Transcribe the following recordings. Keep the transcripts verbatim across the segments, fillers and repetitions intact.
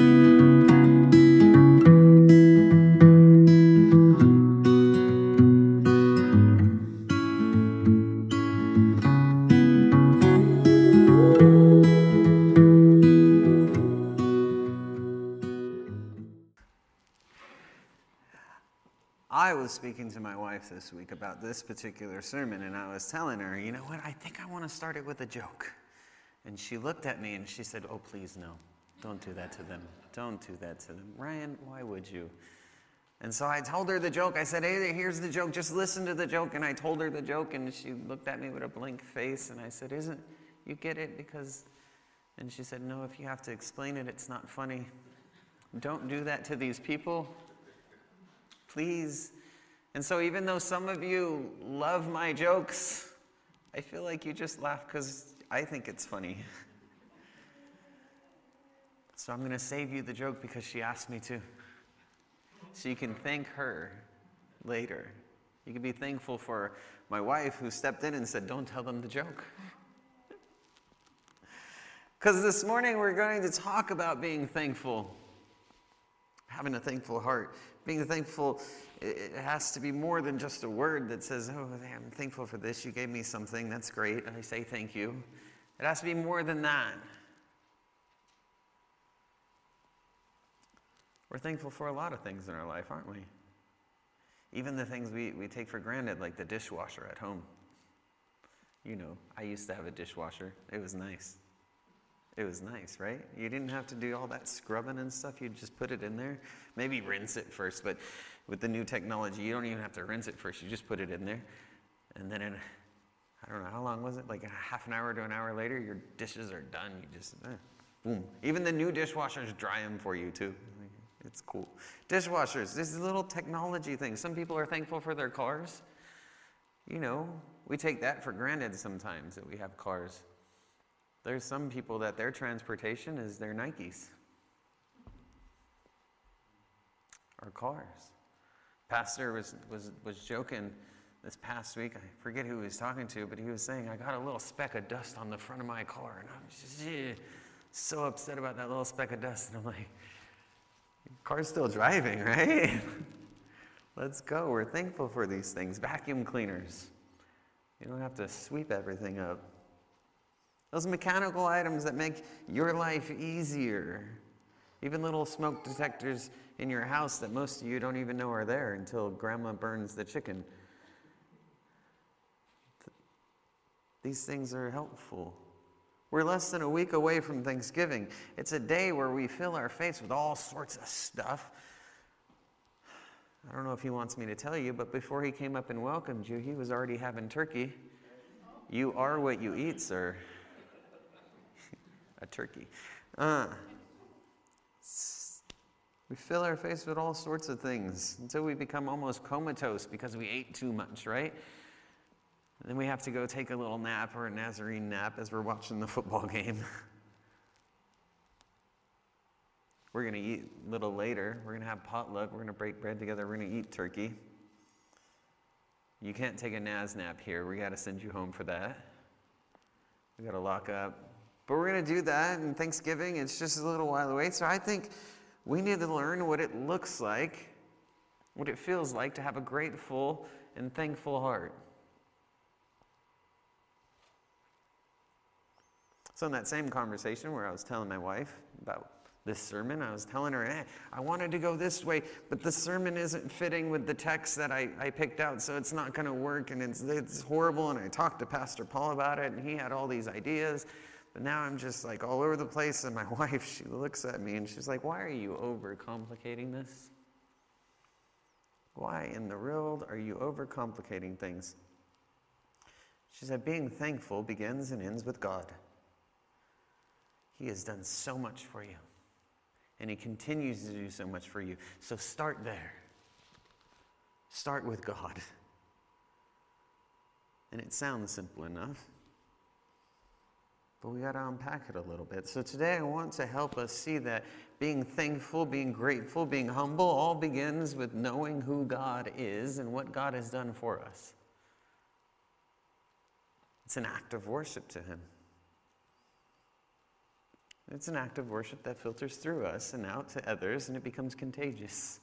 I was speaking to my wife this week about this particular sermon, and I was telling her, you know what, I think I want to start it with a joke. And she looked at me and she said, oh, please, no. Don't do that to them. Don't do that to them. Ryan, why would you? And so I told her the joke. I said, hey, here's the joke. Just listen to the joke. And I told her the joke, and she looked at me with a blank face. And I said, isn't, you get it? Because, and she said, no, if you have to explain it, it's not funny. Don't do that to these people. Please. And so even though some of you love my jokes, I feel like you just laugh because I think it's funny. So I'm going to save you the joke because she asked me to. So you can thank her later. You can be thankful for my wife who stepped in and said, don't tell them the joke. Because this morning we're going to talk about being thankful. Having a thankful heart. Being thankful, it has to be more than just a word that says, oh, I'm thankful for this. You gave me something. That's great. I say thank you. It has to be more than that. We're thankful for a lot of things in our life, aren't we? Even the things we, we take for granted, like the dishwasher at home. You know, I used to have a dishwasher. It was nice. It was nice, right? You didn't have to do all that scrubbing and stuff. You just put it in there. Maybe rinse it first, but with the new technology, you don't even have to rinse it first. You just put it in there. And then in, I don't know, how long was it? Like a half an hour to an hour later, your dishes are done. You just, eh, boom. Even the new dishwashers dry them for you, too. It's cool. Dishwashers, this is a little technology thing. Some people are thankful for their cars. You know, we take that for granted sometimes that we have cars. There's some people that their transportation is their Nikes or cars. Pastor was, was, was joking this past week. I forget who he was talking to, but he was saying, I got a little speck of dust on the front of my car. And I was just eh, so upset about that little speck of dust. And I'm like, car's still driving, right? Let's go. We're thankful for these things. Vacuum cleaners. You don't have to sweep everything up. Those mechanical items that make your life easier. Even little smoke detectors in your house that most of you don't even know are there until grandma burns the chicken. These things are helpful. We're less than a week away from Thanksgiving. It's a day where we fill our face with all sorts of stuff. I don't know if he wants me to tell you, but before he came up and welcomed you, he was already having turkey. You are what you eat, sir. A turkey. Uh, we fill our face with all sorts of things until we become almost comatose because we ate too much, right? And then we have to go take a little nap or a Nazarene nap as we're watching the football game. We're going to eat a little later. We're going to have potluck. We're going to break bread together. We're going to eat turkey. You can't take a Naz nap here. We got to send you home for that. We got to lock up. But we're going to do that, and Thanksgiving, it's just a little while away. So I think we need to learn what it looks like, what it feels like to have a grateful and thankful heart. So in that same conversation where I was telling my wife about this sermon, I was telling her, eh, I wanted to go this way, but the sermon isn't fitting with the text that I, I picked out, so it's not going to work, and it's, it's horrible. And I talked to Pastor Paul about it, and he had all these ideas. But now I'm just like all over the place, and my wife, she looks at me and she's like, why are you overcomplicating this? Why in the world are you overcomplicating things? She said, being thankful begins and ends with God. He has done so much for you, and he continues to do so much for you. So start there. Start with God. And it sounds simple enough. But we got to unpack it a little bit. So today I want to help us see that being thankful, being grateful, being humble all begins with knowing who God is and what God has done for us. It's an act of worship to him. It's an act of worship that filters through us and out to others, and it becomes contagious.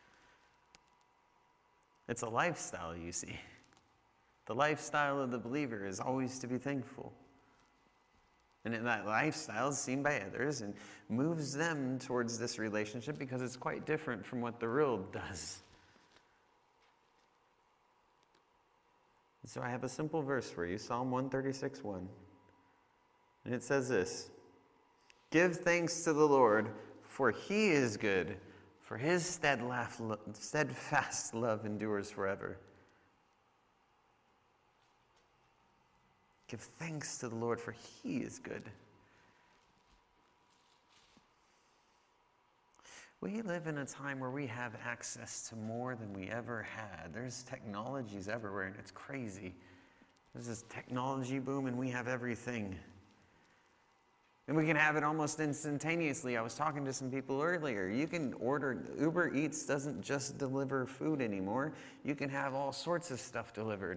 It's a lifestyle, you see. The lifestyle of the believer is always to be thankful. And that lifestyle is seen by others and moves them towards this relationship because it's quite different from what the world does. And so I have a simple verse for you, Psalm one thirty-six, one. And it says this: "Give thanks to the Lord, for he is good, for his steadfast love endures forever." Give thanks to the Lord, for he is good. We live in a time where we have access to more than we ever had. There's technologies everywhere, and it's crazy. There's this technology boom, and we have everything. And we can have it almost instantaneously. I was talking to some people earlier. You can order, Uber Eats doesn't just deliver food anymore. You can have all sorts of stuff delivered.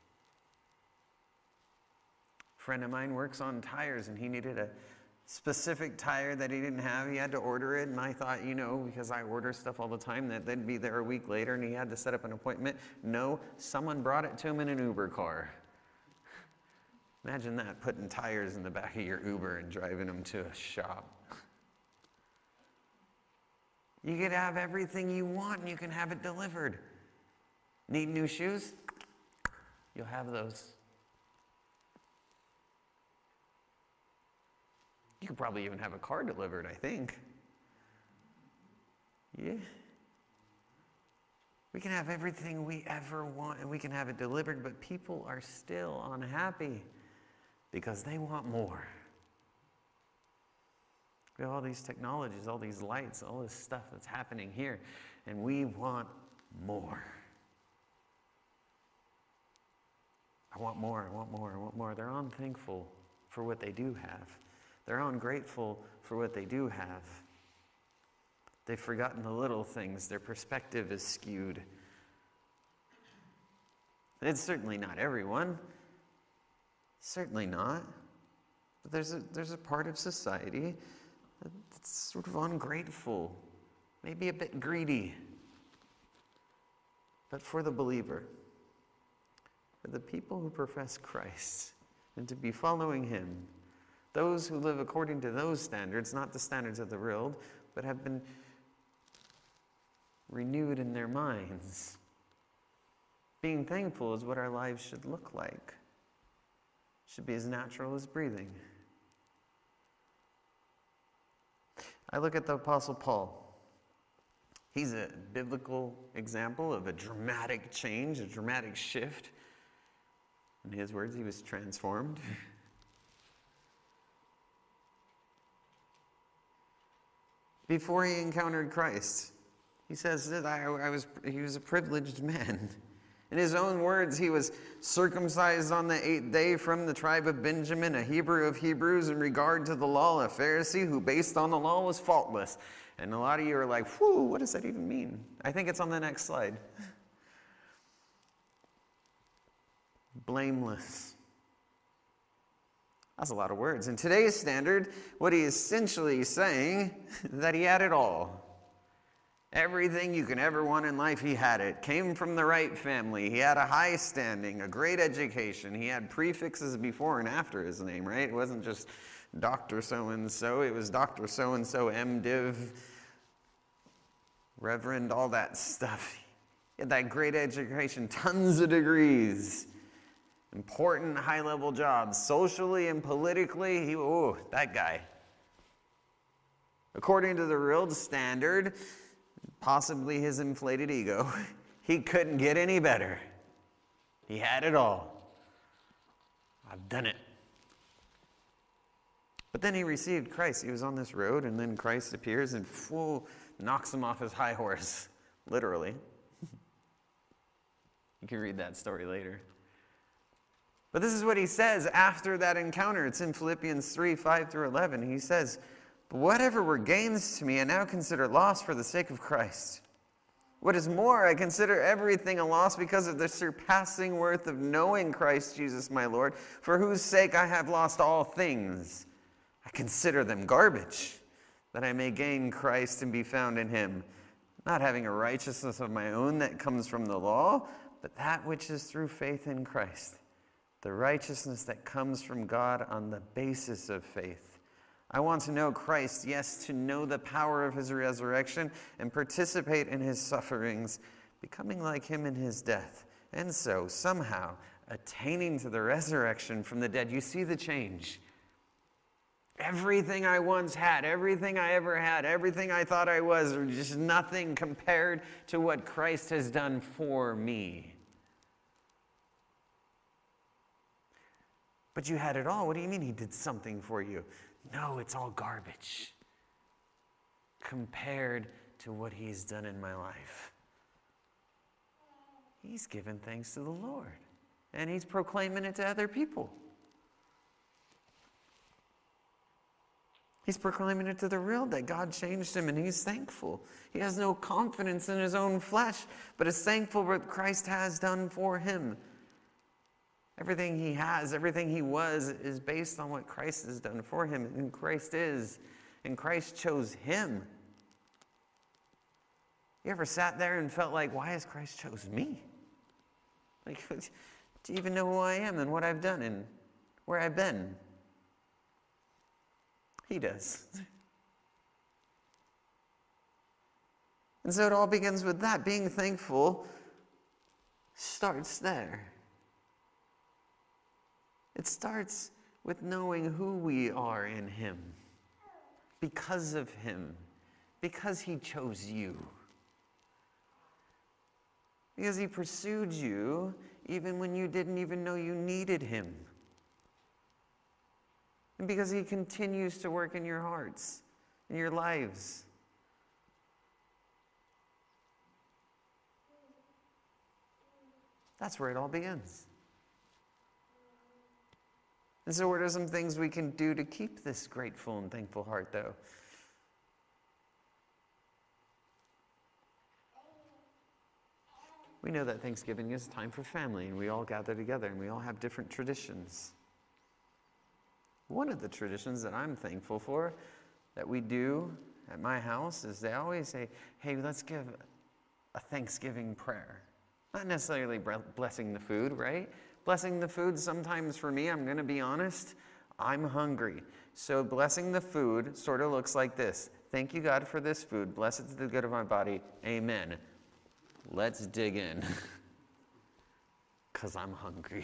A friend of mine works on tires, and he needed a specific tire that he didn't have. He had to order it, and I thought, you know, because I order stuff all the time, that they'd be there a week later, and he had to set up an appointment. No, someone brought it to him in an Uber car. Imagine that, putting tires in the back of your Uber and driving them to a shop. You could have everything you want, and you can have it delivered. Need new shoes? You'll have those. You could probably even have a car delivered, I think. Yeah. We can have everything we ever want, and we can have it delivered, but people are still unhappy because they want more. We have all these technologies, all these lights, all this stuff that's happening here, and we want more. I want more, I want more, I want more. They're unthankful for what they do have. They're ungrateful for what they do have. They've forgotten the little things. Their perspective is skewed. It's certainly not everyone. Certainly not. But there's a, there's a part of society that's sort of ungrateful, maybe a bit greedy. But for the believer, for the people who profess Christ and to be following him, those who live according to those standards, not the standards of the world, but have been renewed in their minds. Being thankful is what our lives should look like. It should be as natural as breathing. I look at the Apostle Paul. He's a biblical example of a dramatic change, a dramatic shift. In his words, he was transformed. Before he encountered Christ, he says that I, I was, he was a privileged man. In his own words, he was circumcised on the eighth day from the tribe of Benjamin, a Hebrew of Hebrews in regard to the law, a Pharisee who based on the law was faultless. And a lot of you are like, whew, what does that even mean? I think it's on the next slide. Blameless. That's a lot of words. In today's standard, what he is essentially saying is that he had it all. Everything you can ever want in life, he had it. Came from the right family. He had a high standing, a great education. He had prefixes before and after his name, right? It wasn't just Doctor So-and-so. It was Doctor So-and-so, MDiv, Reverend, all that stuff. He had that great education, tons of degrees. Important high-level jobs, socially and politically, he, oh, that guy. According to the real standard, possibly his inflated ego, he couldn't get any better. He had it all. I've done it. But then he received Christ. He was on this road, and then Christ appears and whoa, knocks him off his high horse, literally. You can read that story later. But this is what he says after that encounter. It's in Philippians three, five through eleven. He says, "But whatever were gains to me, I now consider loss for the sake of Christ. What is more, I consider everything a loss because of the surpassing worth of knowing Christ Jesus my Lord, for whose sake I have lost all things. I consider them garbage, that I may gain Christ and be found in him, not having a righteousness of my own that comes from the law, but that which is through faith in Christ, the righteousness that comes from God on the basis of faith. I want to know Christ, yes, to know the power of his resurrection and participate in his sufferings, becoming like him in his death, and so somehow attaining to the resurrection from the dead. You see the change. Everything I once had, everything I ever had, everything I thought I was, was just nothing compared to what Christ has done for me. But you had it all. What do you mean he did something for you? No, it's all garbage compared to what he's done in my life. He's given thanks to the Lord, and he's proclaiming it to other people. He's proclaiming it to the world that God changed him, and he's thankful. He has no confidence in his own flesh, but is thankful for what Christ has done for him. Everything he has, everything he was, is based on what Christ has done for him, and Christ is, and Christ chose him. You ever sat there and felt like, why has Christ chosen me? Like, do you even know who I am and what I've done and where I've been? He does. And so it all begins with that. Being thankful starts there. It starts with knowing who we are in him, because of him, because he chose you. Because he pursued you even when you didn't even know you needed him. And because he continues to work in your hearts, in your lives. That's where it all begins. And so what are some things we can do to keep this grateful and thankful heart, though? We know that Thanksgiving is a time for family, and we all gather together, and we all have different traditions. One of the traditions that I'm thankful for that we do at my house is they always say, hey, let's give a Thanksgiving prayer. Not necessarily blessing the food, right? Blessing the food, sometimes for me, I'm going to be honest, I'm hungry. So blessing the food sort of looks like this. Thank you, God, for this food. Bless it to the good of my body. Amen. Let's dig in, because I'm hungry.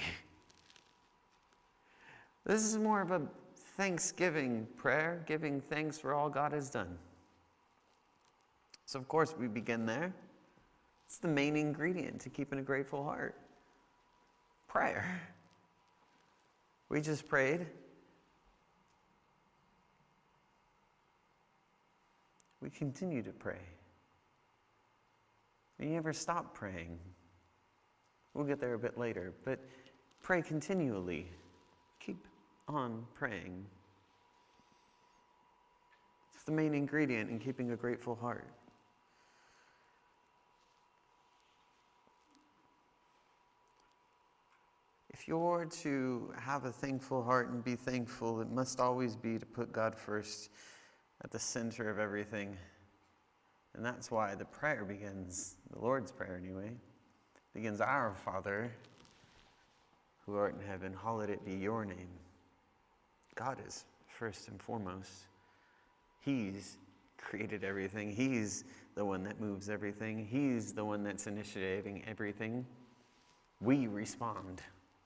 This is more of a Thanksgiving prayer, giving thanks for all God has done. So, of course, we begin there. It's the main ingredient to keeping a grateful heart. Prayer. We just prayed. We continue to pray. You never stop praying. We'll get there a bit later, but pray continually. Keep on praying. It's the main ingredient in keeping a grateful heart. If you're to have a thankful heart and be thankful, it must always be to put God first at the center of everything. And that's why the prayer begins, the Lord's Prayer anyway, begins, Our Father, who art in heaven, hallowed it be your name. God is first and foremost. He's created everything. He's the one that moves everything. He's the one that's initiating everything. We respond.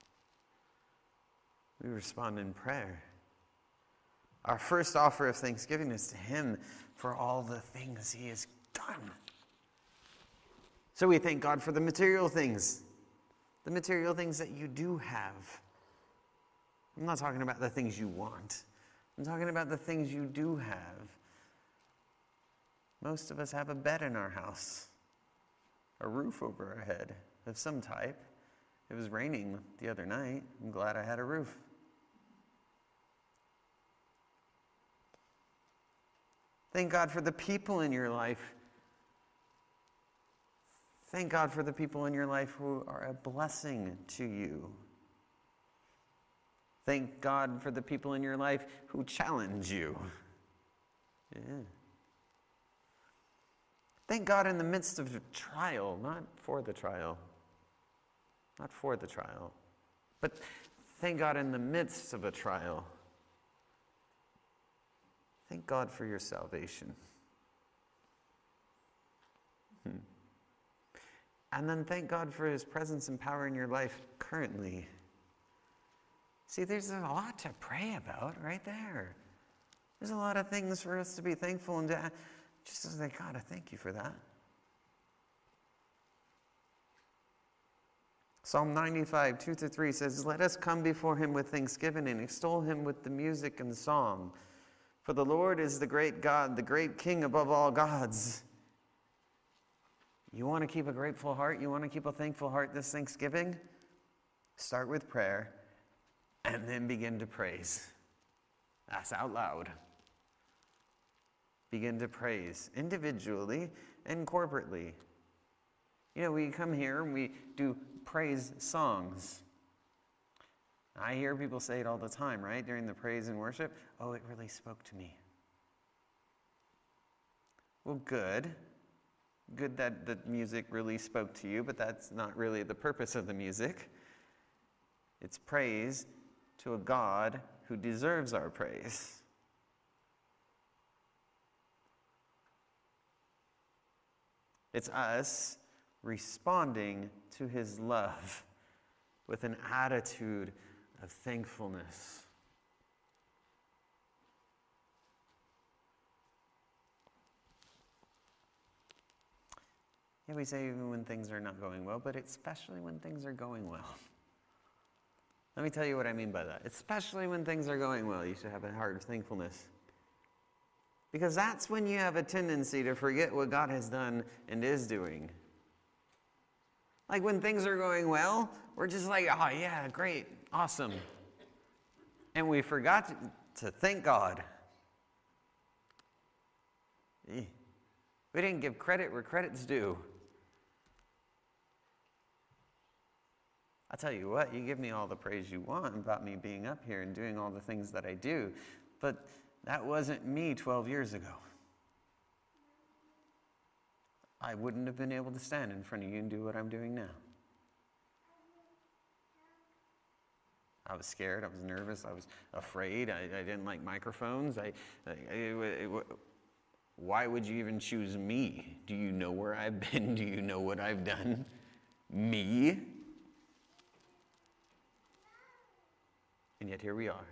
We respond in prayer. Our first offer of thanksgiving is to him for all the things he has done. So we thank God for the material things, the material things that you do have. I'm not talking about the things you want. I'm talking about the things you do have. Most of us have a bed in our house, a roof over our head of some type. It was raining the other night. I'm glad I had a roof. Thank God for the people in your life. Thank God for the people in your life who are a blessing to you. Thank God for the people in your life who challenge you. Yeah. Thank God in the midst of a trial, not for the trial. Not for the trial. But thank God in the midst of a trial. Thank God for your salvation. Hmm. And then thank God for his presence and power in your life currently. See, there's a lot to pray about right there. There's a lot of things for us to be thankful and to just as like, God, I thank you for that. Psalm ninety-five, two to three says, let us come before him with thanksgiving and extol him with the music and song. For the Lord is the great God, the great King above all gods. You want to keep a grateful heart? You want to keep a thankful heart this Thanksgiving? Start with prayer and then begin to praise. That's out loud. Begin to praise individually and corporately. You know, we come here and we do praise songs. I hear people say it all the time, right? During the praise and worship. Oh, it really spoke to me. Well, good. Good that the music really spoke to you, but that's not really the purpose of the music. It's praise to a God who deserves our praise. It's us responding to his love with an attitude of thankfulness. Yeah, we say even when things are not going well, but especially when things are going well. Let me tell you what I mean by that. Especially when things are going well, you should have a heart of thankfulness. Because that's when you have a tendency to forget what God has done and is doing. Like when things are going well, we're just like, oh yeah, great, awesome. And we forgot to, to thank God. We didn't give credit where credit's due. I'll tell you what, you give me all the praise you want about me being up here and doing all the things that I do, but that wasn't me twelve years ago. I wouldn't have been able to stand in front of you and do what I'm doing now. I was scared, I was nervous, I was afraid, I, I didn't like microphones. I, I, I, I, why would you even choose me? Do you know where I've been? Do you know what I've done? Me? And yet here we are.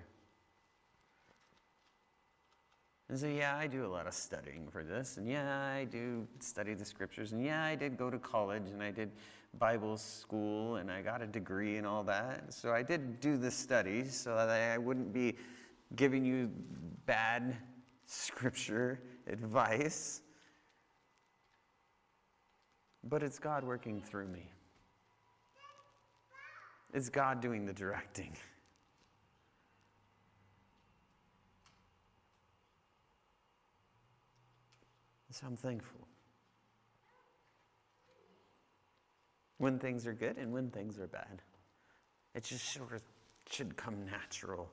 And so, yeah, I do a lot of studying for this. And yeah, I do study the scriptures. And yeah, I did go to college and I did Bible school and I got a degree and all that. So I did do the studies so that I wouldn't be giving you bad scripture advice. But it's God working through me. It's God doing the directing. So I'm thankful. When things are good and when things are bad. It just sort of should come natural.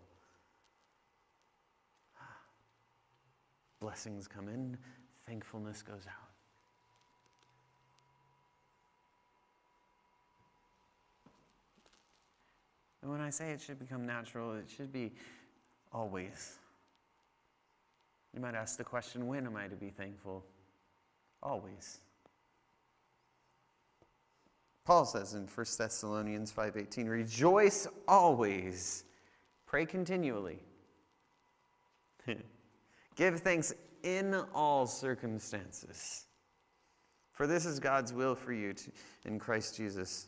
Blessings come in, thankfulness goes out. And when I say it should become natural, it should be always. You might ask the question, when am I to be thankful? Always. Paul says in First Thessalonians five eighteen, rejoice always, pray continually. Give thanks in all circumstances, for this is God's will for you to, in Christ Jesus.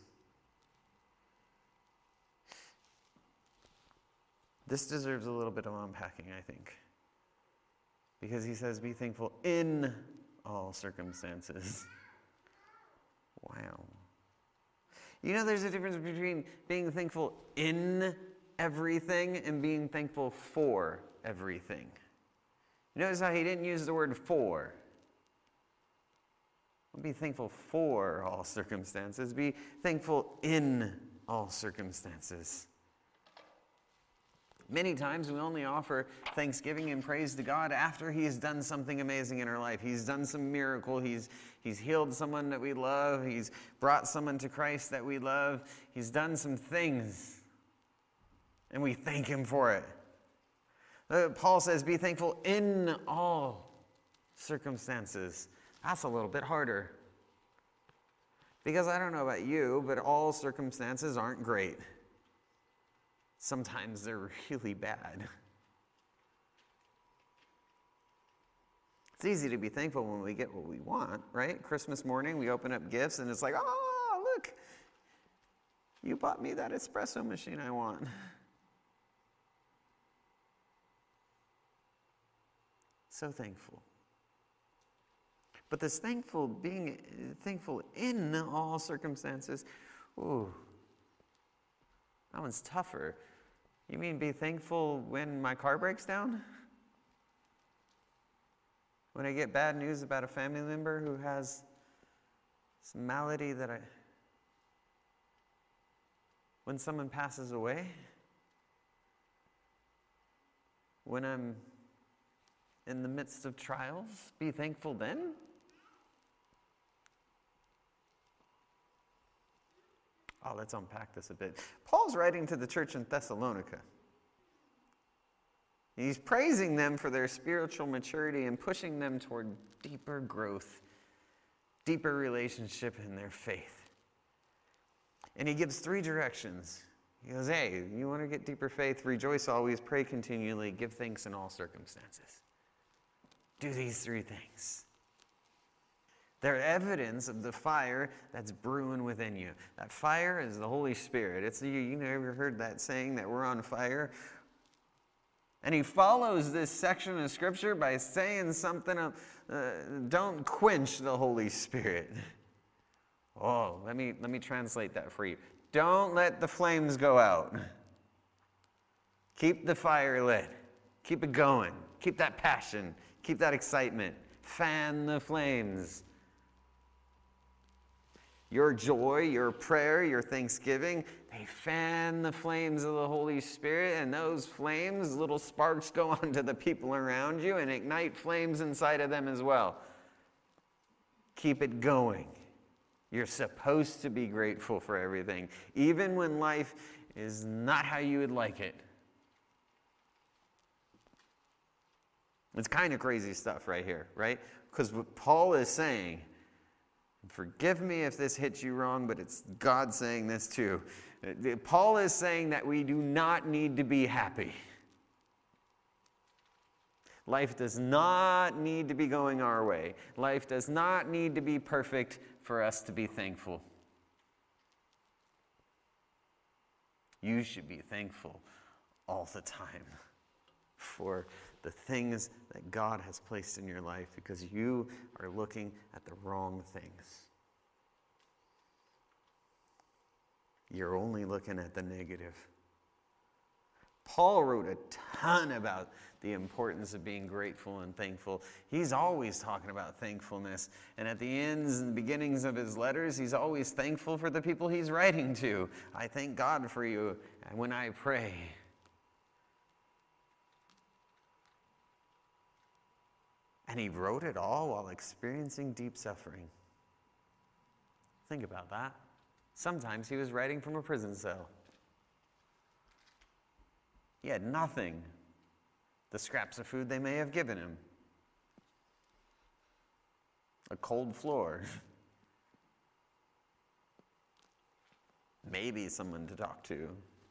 This deserves a little bit of unpacking, I think. Because he says, be thankful in all circumstances. Wow. You know, there's a difference between being thankful in everything and being thankful for everything. Notice how he didn't use the word for. Be thankful for all circumstances. Be thankful in all circumstances. Many times we only offer thanksgiving and praise to God after He has done something amazing in our life. He's done some miracle. He's, he's healed someone that we love. He's brought someone to Christ that we love. He's done some things, and we thank Him for it. Uh, Paul says, be thankful in all circumstances. That's a little bit harder. Because I don't know about you, but all circumstances aren't great. Sometimes they're really bad. It's easy to be thankful when we get what we want, right? Christmas morning, we open up gifts, and it's like, oh, look, you bought me that espresso machine I want. So thankful. But this thankful, being thankful in all circumstances, ooh, that one's tougher. You mean be thankful when my car breaks down? When I get bad news about a family member who has some malady that I... When someone passes away? When I'm in the midst of trials? Be thankful then? Oh, let's unpack this a bit. Paul's writing to the church in Thessalonica. He's praising them for their spiritual maturity and pushing them toward deeper growth, deeper relationship in their faith. And he gives three directions. He goes, hey, you want to get deeper faith? Rejoice always, pray continually, give thanks in all circumstances. Do these three things. They're evidence of the fire that's brewing within you. That fire is the Holy Spirit. It's you, you ever heard that saying that we're on fire? And he follows this section of Scripture by saying something, uh, don't quench the Holy Spirit. Oh, let me, let me translate that for you. Don't let the flames go out. Keep the fire lit. Keep it going. Keep that passion. Keep that excitement. Fan the flames. Your joy, your prayer, your thanksgiving, they fan the flames of the Holy Spirit, and those flames, little sparks go onto the people around you and ignite flames inside of them as well. Keep it going. You're supposed to be grateful for everything, even when life is not how you would like it. It's kind of crazy stuff right here, right? Because what Paul is saying, forgive me if this hits you wrong, but it's God saying this too. Paul is saying that we do not need to be happy. Life does not need to be going our way. Life does not need to be perfect for us to be thankful. You should be thankful all the time for the things that God has placed in your life, because you are looking at the wrong things. You're only looking at the negative. Paul wrote a ton about the importance of being grateful and thankful. He's always talking about thankfulness. And at the ends and beginnings of his letters, he's always thankful for the people he's writing to. I thank God for you when I pray. And he wrote it all while experiencing deep suffering. Think about that. Sometimes he was writing from a prison cell. He had nothing. The scraps of food they may have given him. A cold floor. Maybe someone to talk to.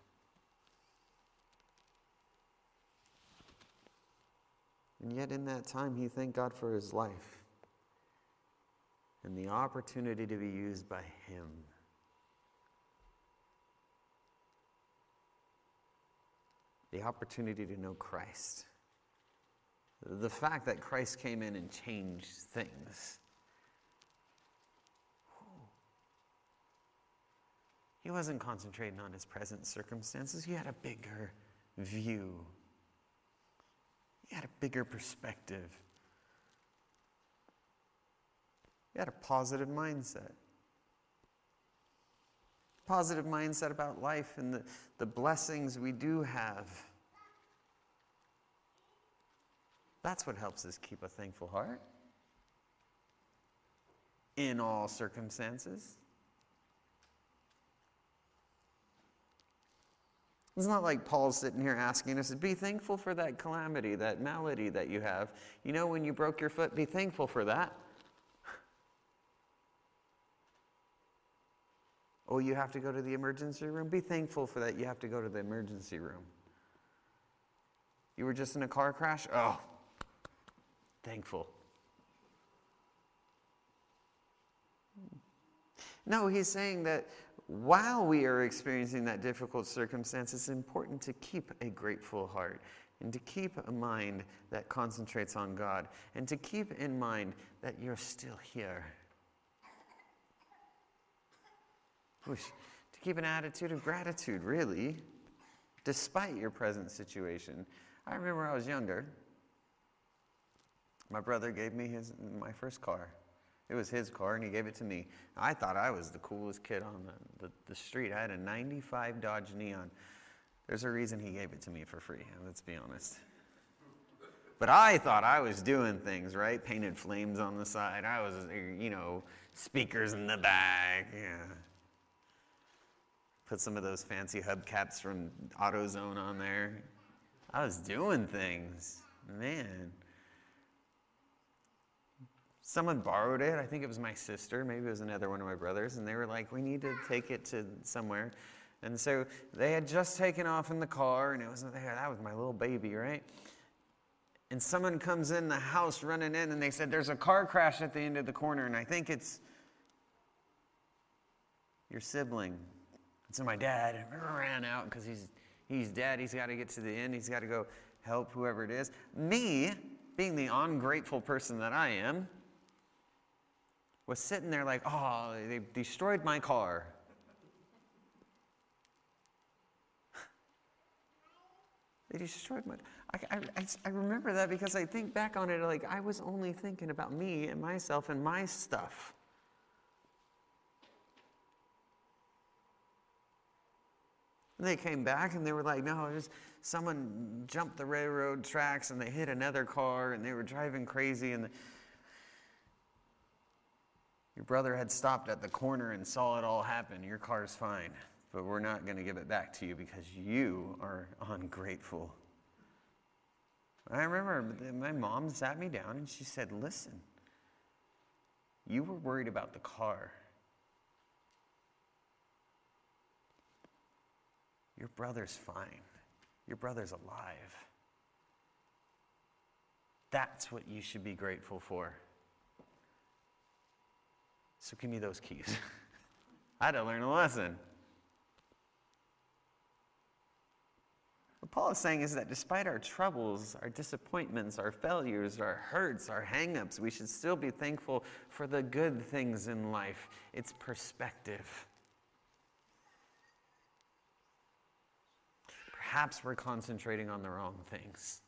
And yet in that time, he thanked God for his life and the opportunity to be used by him. The opportunity to know Christ. The fact that Christ came in and changed things. He wasn't concentrating on his present circumstances. He had a bigger view. He had a bigger perspective. He had a positive mindset. Positive mindset about life and the, the blessings we do have. That's what helps us keep a thankful heart in all circumstances. It's not like Paul's sitting here asking us, be thankful for that calamity, that malady that you have. You know, when you broke your foot, be thankful for that. Oh, you have to go to the emergency room? Be thankful for that you have to go to the emergency room. You were just in a car crash? Oh, thankful. No, he's saying that while we are experiencing that difficult circumstance, it's important to keep a grateful heart and to keep a mind that concentrates on God and to keep in mind that you're still here. Whoosh. To keep an attitude of gratitude, really, despite your present situation. I remember I was younger. My brother gave me his my first car. It was his car, and he gave it to me. I thought I was the coolest kid on the, the, the street. I had a ninety-five Dodge Neon. There's a reason he gave it to me for free, let's be honest. But I thought I was doing things, right? Painted flames on the side. I was, you know, speakers in the back. Yeah. Put some of those fancy hubcaps from AutoZone on there. I was doing things. Man. Someone borrowed it. I think it was my sister. Maybe it was another one of my brothers. And they were like, we need to take it to somewhere. And so they had just taken off in the car, and it was that was my little baby, right? And someone comes in the house running in, and they said, there's a car crash at the end of the corner, and I think it's your sibling. And so my dad ran out because he's he's dead. He's got to get to the end. He's got to go help whoever it is. Me, being the ungrateful person that I am, was sitting there like, oh, they destroyed my car. They destroyed my... I, I, I remember that because I think back on it like I was only thinking about me and myself and my stuff. And they came back and they were like, no, it was someone jumped the railroad tracks and they hit another car and they were driving crazy and the, your brother had stopped at the corner and saw it all happen. Your car's fine, but we're not going to give it back to you because you are ungrateful. I remember my mom sat me down and she said, listen, you were worried about the car. Your brother's fine. Your brother's alive. That's what you should be grateful for. So give me those keys. I had to learn a lesson. What Paul is saying is that despite our troubles, our disappointments, our failures, our hurts, our hang-ups, we should still be thankful for the good things in life. It's perspective. Perhaps we're concentrating on the wrong things.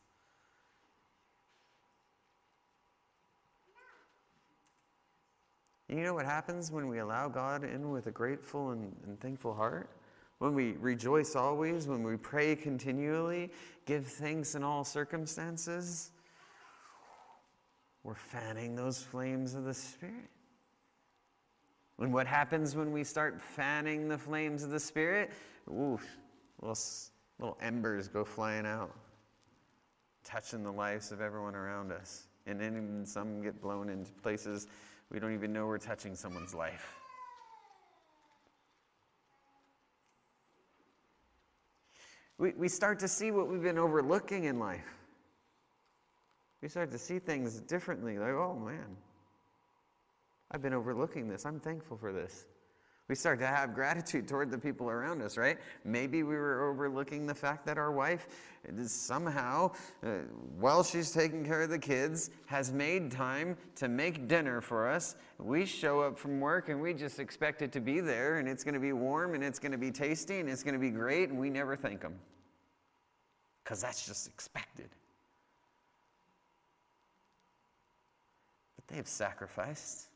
You know what happens when we allow God in with a grateful and, and thankful heart? When we rejoice always, when we pray continually, give thanks in all circumstances, we're fanning those flames of the Spirit. And what happens when we start fanning the flames of the Spirit? Ooh, little, little embers go flying out, touching the lives of everyone around us. And then some get blown into places we don't even know we're touching someone's life. We, we start to see what we've been overlooking in life. We start to see things differently. Like, oh man, I've been overlooking this. I'm thankful for this. We start to have gratitude toward the people around us, right? Maybe we were overlooking the fact that our wife somehow, uh, while she's taking care of the kids, has made time to make dinner for us. We show up from work and we just expect it to be there, and it's going to be warm and it's going to be tasty and it's going to be great, and we never thank them because that's just expected. But they've sacrificed.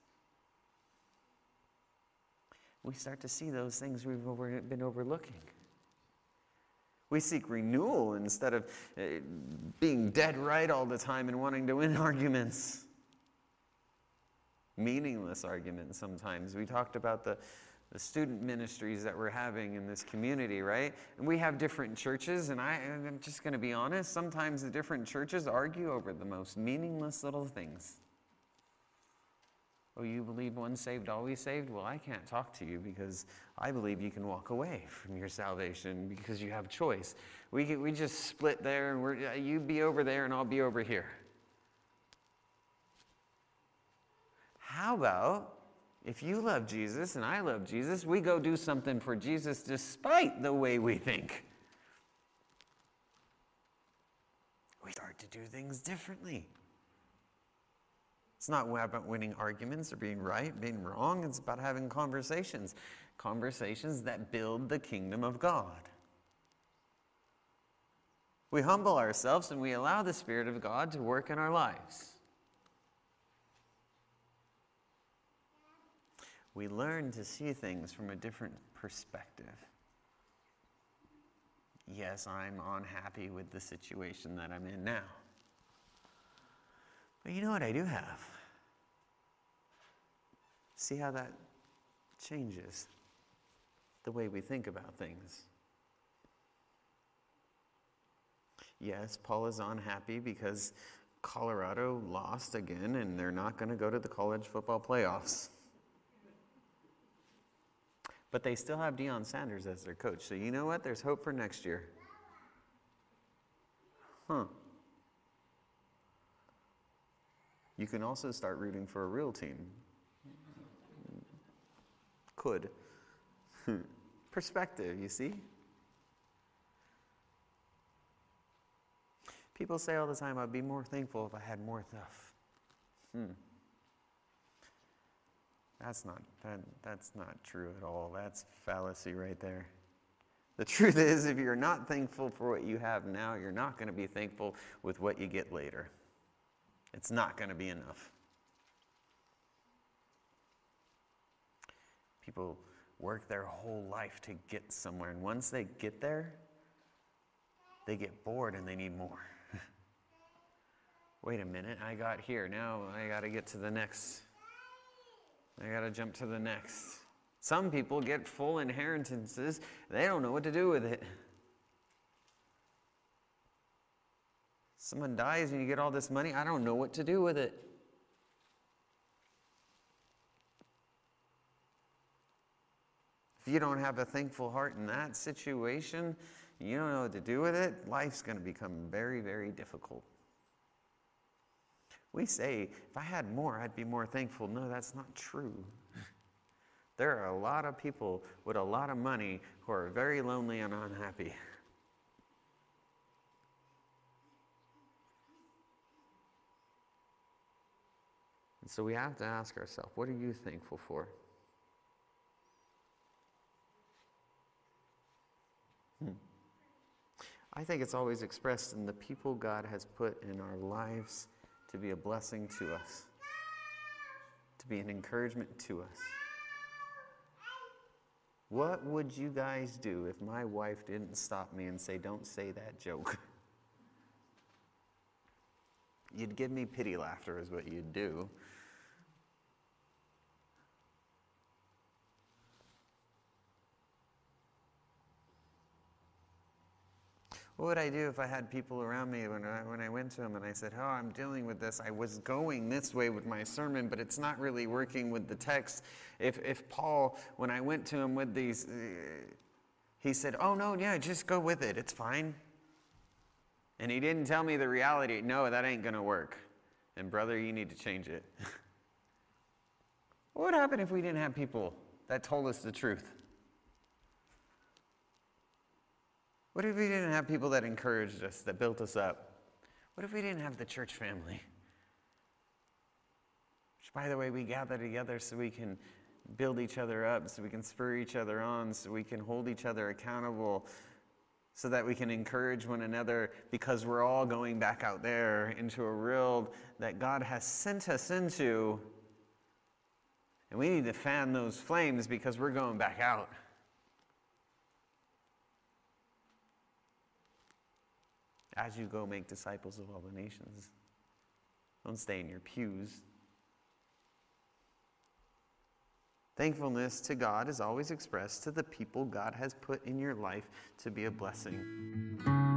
We start to see those things we've over, been overlooking. We seek renewal instead of uh, being dead right all the time and wanting to win arguments. Meaningless arguments sometimes. We talked about the, the student ministries that we're having in this community, right? And we have different churches, and I, I'm just going to be honest, sometimes the different churches argue over the most meaningless little things. Oh, you believe once saved, always saved? Well, I can't talk to you because I believe you can walk away from your salvation because you have choice. We can, we just split there, and we're, you be over there and I'll be over here. How about if you love Jesus and I love Jesus, we go do something for Jesus despite the way we think? We start to do things differently. It's not about winning arguments or being right, being wrong. It's about having conversations. Conversations that build the kingdom of God. We humble ourselves and we allow the Spirit of God to work in our lives. We learn to see things from a different perspective. Yes, I'm unhappy with the situation that I'm in now. But you know what I do have? See how that changes the way we think about things. Yes, Paul is unhappy because Colorado lost again and they're not going to go to the college football playoffs. But they still have Deion Sanders as their coach. So you know what? There's hope for next year. Huh. You can also start rooting for a real team. Could. Perspective, you see? People say all the time, I'd be more thankful if I had more stuff. Hmm. That's not, that, that's not true at all. That's fallacy right there. The truth is, if you're not thankful for what you have now, you're not going to be thankful with what you get later. It's not going to be enough. People work their whole life to get somewhere, and once they get there, they get bored and they need more. Wait a minute, I got here. Now I got to get to the next. I got to jump to the next. Some people get full inheritances. They don't know what to do with it. Someone dies and you get all this money. I don't know what to do with it. If you don't have a thankful heart in that situation, you don't know what to do with it, life's going to become very, very difficult. We say, if I had more, I'd be more thankful. No, that's not true. There are a lot of people with a lot of money who are very lonely and unhappy. And so we have to ask ourselves, what are you thankful for? Hmm. I think it's always expressed in the people God has put in our lives to be a blessing to us, to be an encouragement to us. What would you guys do if my wife didn't stop me and say, don't say that joke? You'd give me pity laughter is what you'd do. What would I do if I had people around me when I, when I went to them and I said, oh, I'm dealing with this. I was going this way with my sermon, but it's not really working with the text. If, if Paul, when I went to him with these, uh, he said, oh, no, yeah, just go with it. It's fine. And he didn't tell me the reality. No, that ain't going to work. And brother, you need to change it. What would happen if we didn't have people that told us the truth? What if we didn't have people that encouraged us, that built us up? What if we didn't have the church family? Which, by the way, we gather together so we can build each other up, so we can spur each other on, so we can hold each other accountable, so that we can encourage one another, because we're all going back out there into a world that God has sent us into. And we need to fan those flames because we're going back out. As you go make disciples of all the nations. Don't stay in your pews. Thankfulness to God is always expressed to the people God has put in your life to be a blessing.